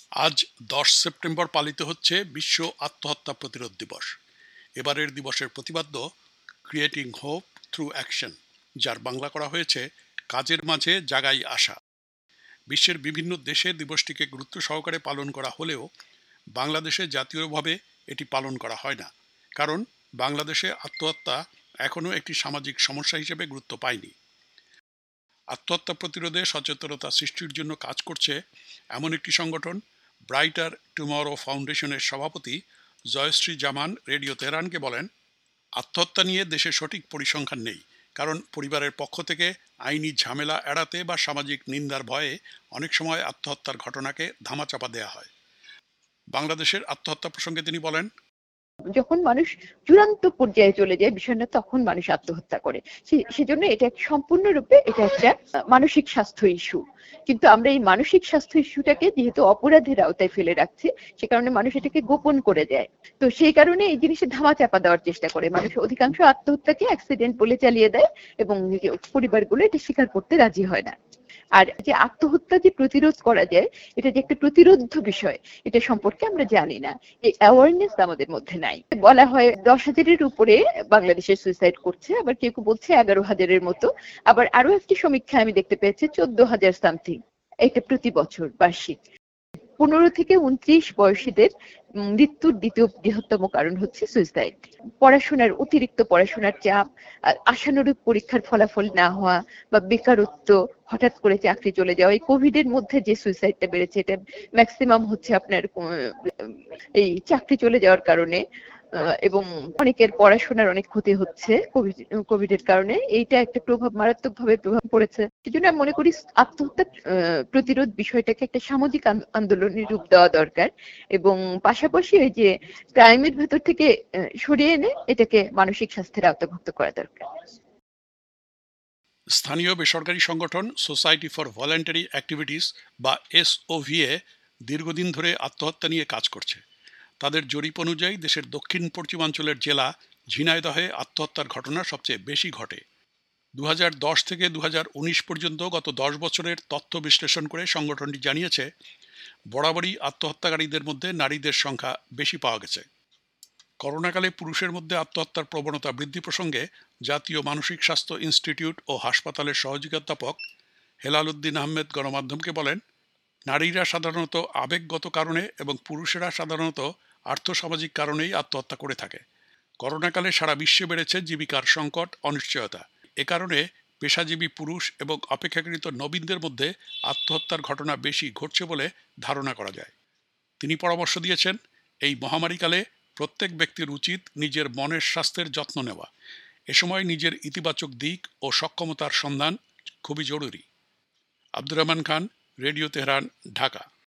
আজ 10 সেপ্টেম্বর পালিত হচ্ছে বিশ্ব আত্মহত্যা প্রতিরোধ দিবস। এবারের দিবসের প্রতিপাদ্য ক্রিয়েটিং হোপ থ্রু অ্যাকশন, যার বাংলা করা হয়েছে কাজের মাঝে জাগাই আশা। বিশ্বের বিভিন্ন দেশে দিবসটিকে গুরুত্ব সহকারে পালন করা হলেও বাংলাদেশে জাতীয়ভাবে এটি পালন করা হয় না, কারণ বাংলাদেশে আত্মহত্যা এখনও একটি সামাজিক সমস্যা হিসেবে গুরুত্ব পায়নি। আত্মহত্যা প্রতিরোধে সচেতনতা সৃষ্টির জন্য কাজ করছে এমন একটি সংগঠন ব্রাইটার টুমরো ফাউন্ডেশনের সভাপতি জয়শ্রী জামান রেডিও তেহরানকে বলেন, আত্মহত্যা নিয়ে দেশে সঠিক পরিসংখ্যান নেই, কারণ পরিবারের পক্ষ থেকে আইনি ঝামেলা এড়াতে বা সামাজিক নিন্দার ভয়ে অনেক সময় আত্মহত্যার ঘটনাকে ধামাচাপা দেওয়া হয়। বাংলাদেশের আত্মহত্যা প্রসঙ্গে তিনি বলেন, যখন মানুষ চূড়ান্ত পর্যায়ে চলে যায় বিষয়টা, তখন মানুষ আত্মহত্যা করে। সেজন্য এটা সম্পূর্ণরূপে এটা একটা মানসিক স্বাস্থ্য ইস্যু। কিন্তু আমরা এই মানসিক স্বাস্থ্য ইস্যুটাকে যেহেতু অপরাধের আওতায় ফেলে রাখছি, সে কারণে মানুষ এটাকে গোপন করে দেয়। তো সেই কারণে এই জিনিসে ধামাচাপা দেওয়ার চেষ্টা করে। মানুষ অধিকাংশ আত্মহত্যাকে অ্যাক্সিডেন্ট বলে চালিয়ে দেয় এবং পরিবারগুলো এটা স্বীকার করতে রাজি হয় না। আর যে আত্মহত্যা যে প্রতিরোধ করা যায়, এটা যে একটা প্রতিরোধ বিষয়, এটা সম্পর্কে আমরা জানি না। এই অ্যাওয়ারনেস আমাদের মধ্যে নাই। বলা হয় 10,000-এর উপরে বাংলাদেশে সুইসাইড করছে, আবার কেউ কেউ বলছে 11,000-এর মতো। আবার আরো একটি সমীক্ষা আমি দেখতে পেয়েছি 14,000 সামথিং, এটা প্রতি বছর বার্ষিক। 15 থেকে 29 বয়সীদের মৃত্যুর দ্বিতীয় বৃহত্তম কারণ হচ্ছে সুইসাইড। পড়াশোনার অতিরিক্ত পড়াশোনার চাপ, আশানুরূপ পরীক্ষার ফলাফল না হওয়া বা বেকারত্ব, হঠাৎ করে চাকরি চলে যাওয়া। এই কোভিড এর মধ্যে যে সুইসাইডটা বেড়েছে, এটা ম্যাক্সিমাম হচ্ছে আপনার এই চাকরি চলে যাওয়ার কারণে। এবং অনেকের পড়াশোনার অনেক ক্ষতি হচ্ছে কোভিড এর কারণে। এইটা একটা মারাত্মকভাবে প্রভাব পড়েছে। সেজন্য আমি মনে করি আত্মহত্যা প্রতিরোধ বিষয়টাকে একটা সামাজিক আন্দোলনের রূপ দেওয়া দরকার, এবং পাশাপাশি ওই যে ক্রাইমের ভেতর থেকে সরিয়ে এনে এটাকে মানসিক স্বাস্থ্যের আওতাভুক্ত করা দরকার। স্থানীয় বেসরকারি সংগঠন সোসাইটি ফর ভলান্টারি অ্যাক্টিভিটিস বা SOVA দীর্ঘদিন ধরে আত্মহত্যা নিয়ে কাজ করছে। তাদের জরিপ অনুযায়ী দেশের দক্ষিণ পশ্চিমাঞ্চলের জেলা ঝিনাইদহে আত্মহত্যার ঘটনা সবচেয়ে বেশি ঘটে। 2010 থেকে 2019 পর্যন্ত গত 10 বছরের তথ্য বিশ্লেষণ করে সংগঠনটি জানিয়েছে, বরাবরই আত্মহত্যাকারীদের মধ্যে নারীদের সংখ্যা বেশি পাওয়া গেছে। করোনাকালে পুরুষের মধ্যে আত্মহত্যার প্রবণতা বৃদ্ধি প্রসঙ্গে জাতীয় মানসিক স্বাস্থ্য ইনস্টিটিউট ও হাসপাতালের সহযোগী অধ্যাপক হেলাল উদ্দিন আহমেদ গণমাধ্যমকে বলেন, নারীরা সাধারণত আবেগগত কারণে এবং পুরুষেরা সাধারণত আর্থসামাজিক কারণেই আত্মহত্যা করে থাকে। করোনাকালে সারা বিশ্বে বেড়েছে জীবিকার সংকট, অনিশ্চয়তা। এ কারণে পেশাজীবী পুরুষ এবং অপেক্ষাকৃত নবীনদের মধ্যে আত্মহত্যার ঘটনা বেশি ঘটছে বলে ধারণা করা যায়। তিনি পরামর্শ দিয়েছেন, এই মহামারীকালে প্রত্যেক ব্যক্তির উচিত নিজের মনের স্বাস্থ্যের যত্ন নেওয়া। এ সময় নিজের ইতিবাচক দিক ও সক্ষমতার সন্ধান খুবই জরুরি। Abdur Rahman Khan, radio Tehran, Dhaka.